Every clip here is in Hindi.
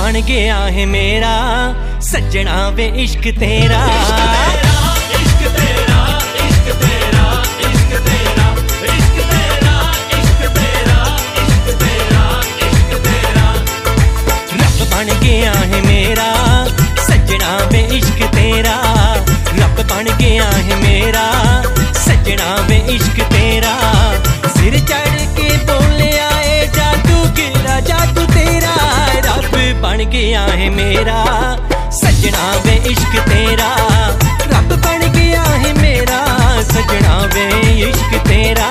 बन गया है मेरा सजना वे इश्क तेरा। इश्क तेरा, इश्क तेरा, इश्क तेरा, इश्क तेरा, इश्क तेरा, इश्क तेरा, इश्क तेरा। रब बन गया है मेरा सजना वे इश्क तेरा। रब बन गया है मेरा सजना वे इश्क तेरा। सिर चढ़ के बोले आए जादू गिरा जादू तेरा। रब बन गया है मेरा सजना वे इश्क तेरा। रब बन गया है मेरा सजना वे इश्क तेरा।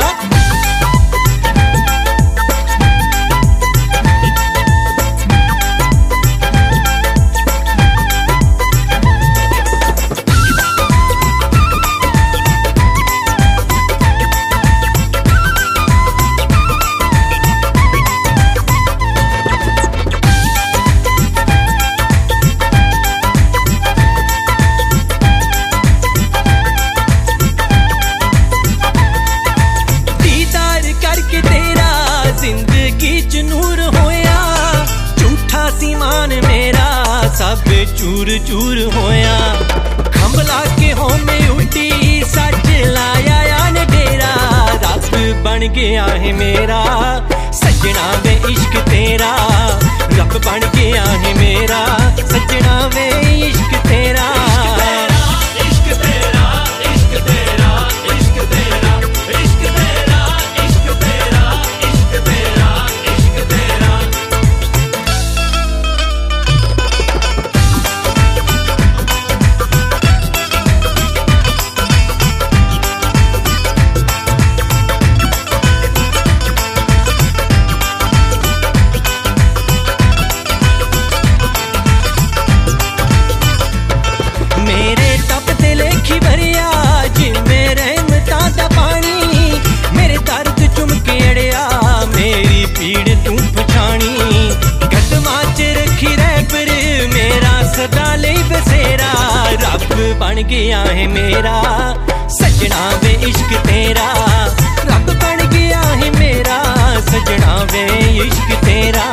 नूर होया झूठा सीमान मेरा सब चूर चूर होया। खंभला के हो में उठी सच लाया यान डेरा। रब बन गया है मेरा सजना वे इश्क तेरा। रब बन गया है मेरा सजना वे इश्क तेरा। इश्क तेरा, इश्क तेरा, इश्क तेरा, इश्क तेरा, इश्क तेरा, इश्क तेरा, इश्क तेरा। मेरे तप ते लेखी भरिया जिवें रहमतां दा पानी। मेरे दर्द चुम के अड़िया मेरी पीड़ तू पछाणी। कदमां च रखी रैबर मेरा सदा लेई बसेरा। रब बन गया है मेरा सजना वे इश्क तेरा। रब बन गया है मेरा सजना वे इश्क तेरा।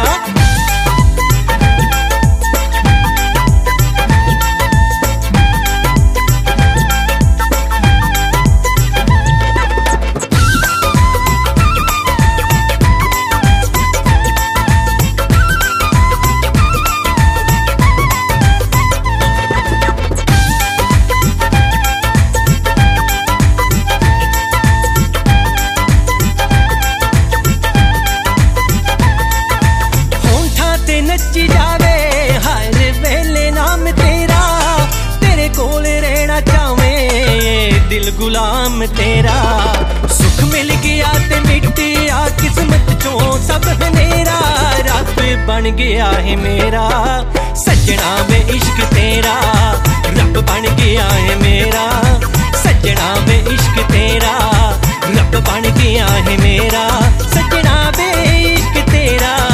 नची जावे हर वेले नाम तेरा। तेरे कोल रहना चावे दिल गुलाम तेरा। सुख मिल गया ते मिट गया किस्मत चों सब हनेरा। रब बन गया है मेरा सजना वे इश्क तेरा। रब बन गया है मेरा सजना वे इश्क तेरा। रब बन गया है मेरा सजना वे इश्क तेरा।